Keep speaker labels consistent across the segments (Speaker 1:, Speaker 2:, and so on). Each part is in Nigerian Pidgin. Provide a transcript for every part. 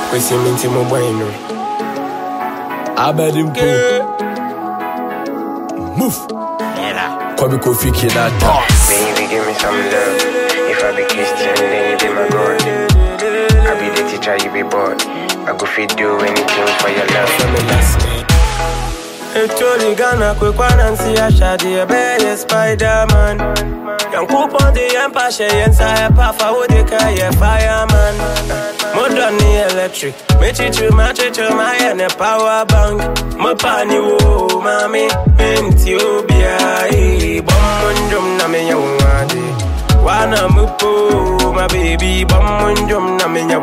Speaker 1: We see me to my bueno.
Speaker 2: I bet him go. Move. Kwame Kofi Kinata.
Speaker 1: Baby, give me some love. If I be Christian, then you be my God. I be the teacher, you be bored. I go fit do anything for your love. From the last night. Tony Ghana, quick one and see a shady, a bear, Spider-Man. Young coupon the empire, and I path, I would decay a fireman. Modern electric, match it, my and a power bank. My pani, woo, mammy, Ethiopia, Bombundum, Namia, Wana Mupo, my baby, Bombundum, Namia,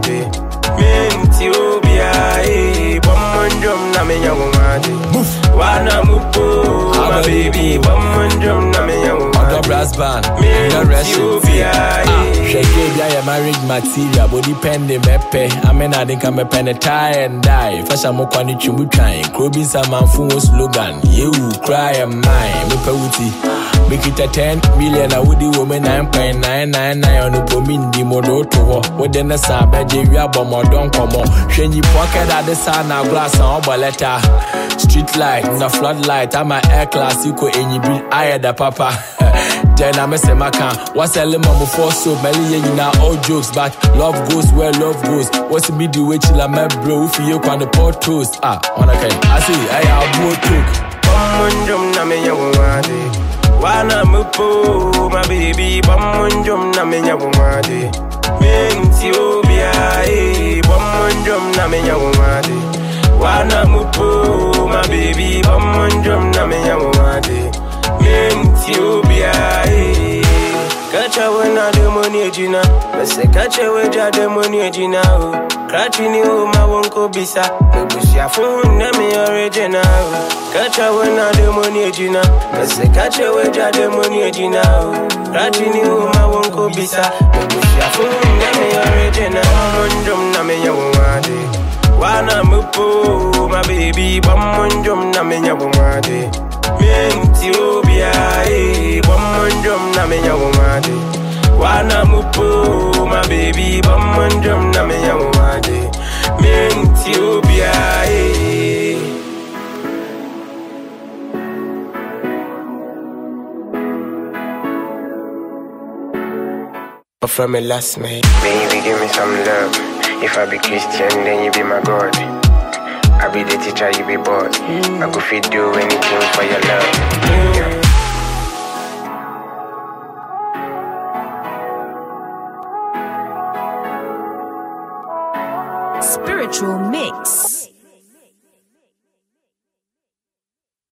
Speaker 1: Ethiopia, Bombundum, Namia, Wana Mupo, my baby, Bombundum, Namia,
Speaker 2: brass band,
Speaker 1: Ethiopia.
Speaker 2: Shake marriage material, body pending mepe. I mean, I think I'm a pen tie and die. First, I'm a quantity chumu trying. Krobin Saman Fumo slogan. You cry and mine. Mupawuti. Make it a 10 million. I would do woman 9.999 on the Pomindi Modo to what then the Sabe Javia Bomber don't come on. Shenji pocket at the sun, now glass on Baletta. Street light, no floodlight. I'm a air class. You could any be I the papa. Then I mess my can. What's a lemon before so many now all jokes, but love goes where love goes. What's the middle way till I'm a bro if you can the pot toast? On a kind. I see I have more took.
Speaker 1: Bombundum Namia Wumadi. Wana Mupo, my baby, Bombundum Namia Wumadi. Ethiopia, Bombundum Namia Wumadi. Wana Mupo, my baby, Bombundum Namia Wumadi. Ethiopia, catch a when I do money, Gina. Let's say catch a way, the money, Gina. Catching you, my won't be sa. Maybe your phone, name original. Catch a when I do money, Gina. Let's say catch a way, the money, Gina. Catching you, my won't be sa. Maybe your phone, name original. Bombundum, Namia Wumadi. Wana Mupo, my baby, Bombundum, Namia Wumadi. Ethiopia, Bombundum, Namia Wumadi. Wana Mupo, my baby, Bombundum, Namia Wumadi. Ethiopia, from a last night. Baby, give me some love. If I be Christian, then you be my God. I be the teacher, you be bored. I go fit do anything for your love.
Speaker 3: Spiritual Mix.